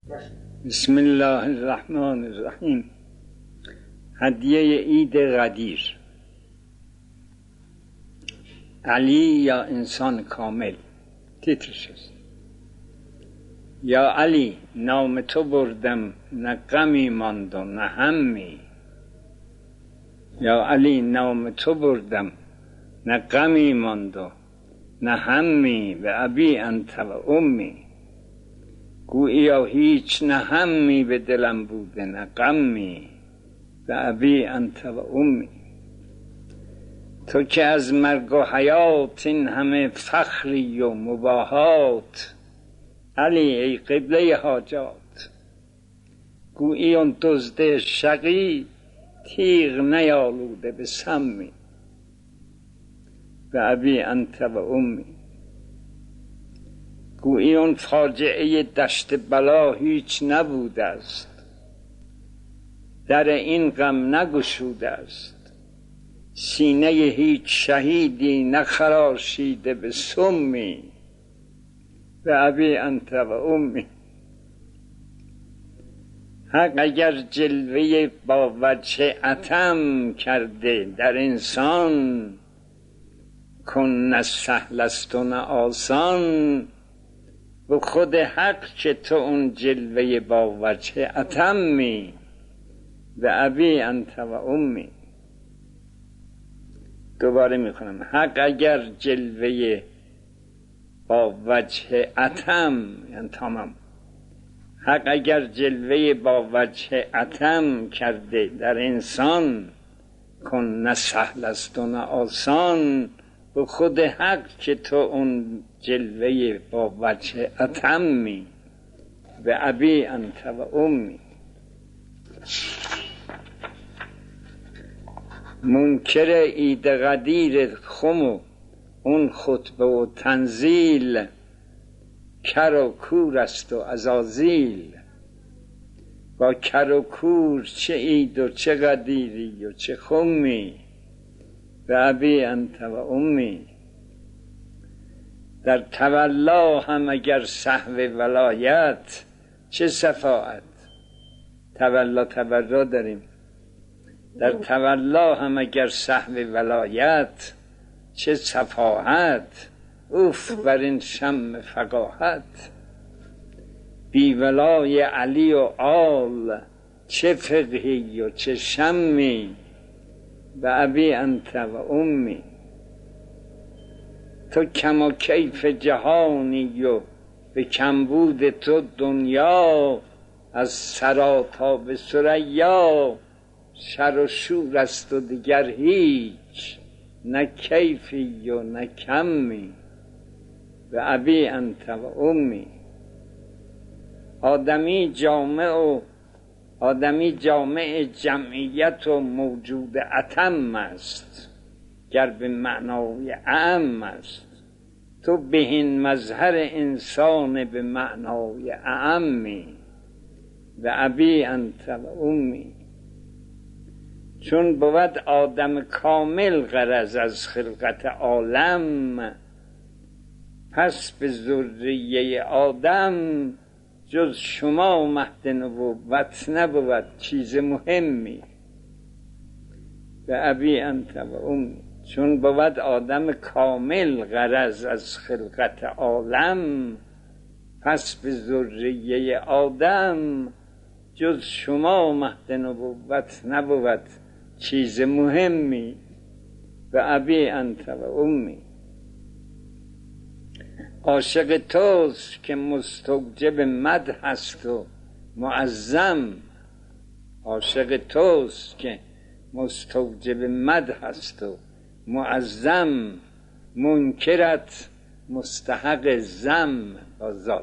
بسم الله الرحمن الرحیم. هدیه عید قدیر. علی یا انسان کامل. تیترش است: یا علی نام تو بردم، نه غمی ماند و نه همی. یا علی نام تو بردم، نه غمی ماند و نه همی. به ابی انت و امی. گوییا هیچ نه همی به دلم بوده نه غمی. به ابی انت و امی. تو که از مرگ و حیات این همه فخری و مباهات، علی ای قبله حاجات. گویی اون دزد شقی، تیغ نیالوده به سمی. به ابی انت و امی. گویی اون فاجعه دشت بلا هیچ نبوده است، در این غم نگشوده است. سینه هیچ شهیدی نخراشیده به سمی. به ابی انت و امی. حق اگر جلوه با وجه عتم کرده در انسان، کن نه سهل است و نه آسان. و خود حق که تو اون جلوه با وجه عتمی. به ابی انت و امی. دوباره میخونم: حق اگر جلوه با وجه عتم، یعنی تمام، حق اگر جلوه با وجه عتم کرده در انسان، کن نه سهل است و نه آسان. و خود حق که تو اون جلوه با وجه عتمی. به ابی انت و امی. منکر عید قدیر خم و اون خطبه و تنزیل، کر و کور است و عزازیل. با کر و کور چه عید و چه قدیری و چه خمی. به ابی انت و امی. در تولا هم اگر سهو ولایت، چه صفاعت. تولا تبرا داریم. در تولا هم اگر سهو ولایت، چه صفاحت. اوف بر این شم فقاحت. بی ولای علی و آل، چه فقهی و چه شمی. به ابی انت و امی. تو کم و کیف جهانی و به کمبود تو دنیا، از ثری تا به ثریا شر و شور است و دیگر هیچ، نه کیفی و نه کمی. به ابی انت و امی. آدمی جامع جمعیت و موجود اتم است، گر به معنای اعم است. تو بهین مظهر انسان به معنای اعمی. به ابی انت و امی. چون بود آدم کامل غرض از خلقت عالم، پس به ذریه آدم جز شما مهد نبوت نبود چیز مهمی. به ابی انت و امی. چون بود آدم کامل غرض از خلقت عالم، پس به ذریه آدم جز شما مهد نبوت نبود چیز مهمی. به ابی انت و امی. عاشق توست که مستوجب مدح است و معظم. عاشق توست که مستوجب مدح است و معظم. منکرت مستحق ذم. بازار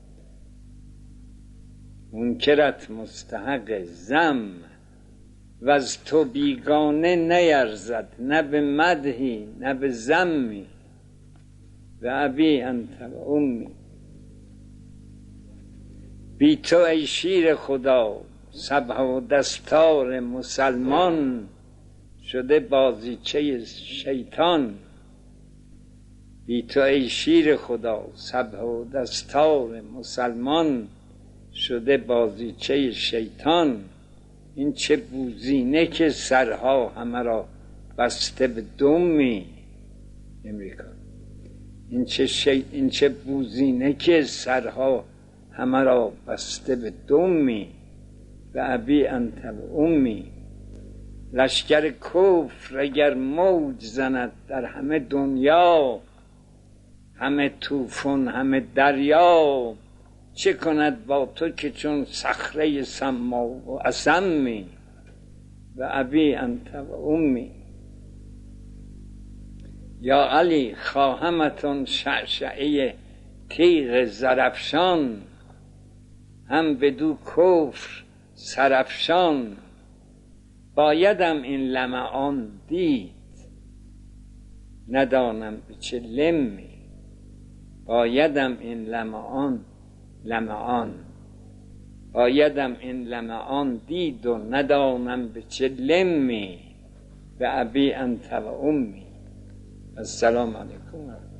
منکرت مستحق ذم. و از تو بیگانه نیرزد، نه به مدحی نه به ذمی. به ابی انت و امی. بی تو ای شیر خدا، سبح و دستار مسلمان شده بازیچه شیطان. بی تو ای شیر خدا، سبح و دستار مسلمان شده بازیچه شیطان. این چه بوزینه که سرها همه را بسته به دمی. امریکا این چه بوزینه که سرها همه را بسته به دمی. و ابی انت و امی. لشکر کفر اگر موج زند در همه دنیا، همه طوفان همه دریا، چه کند با تو که چون صخره صما و اصمی. و ابی انت و امی. یا علی خواهمتون شعشعه تیغ زرافشان، هم بدو کفر سرافشان. بایدم این لمعان دید، ندانم به چه لمی. بایدم این لمعان بایدم این لمعان دید و ندانم به چه لمی. و ابی انت و امی. السلام علیکم.